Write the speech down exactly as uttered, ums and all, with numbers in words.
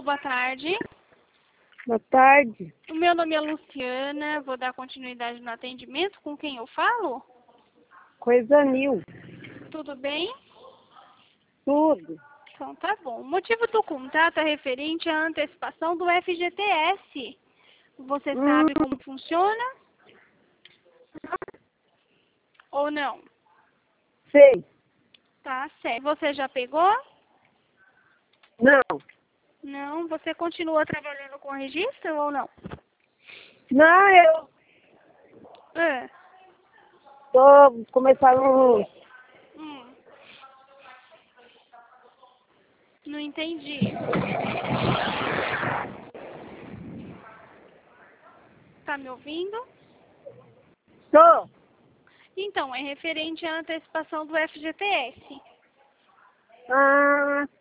boa tarde. Boa tarde. O meu nome é Luciana, vou dar continuidade no atendimento. Com quem eu falo? Coisa mil. Tudo bem? Tudo. Então tá bom. O motivo do contato é referente à antecipação do F G T S. Você Hum. sabe como funciona? Ou não? Sei. Tá certo. Você já pegou? Não. Não. Você continua trabalhando com registro ou não? Não, eu É. tô começando um... Hum. Não entendi. Tá me ouvindo? Tô. Então, é referente à antecipação do F G T S. Ah,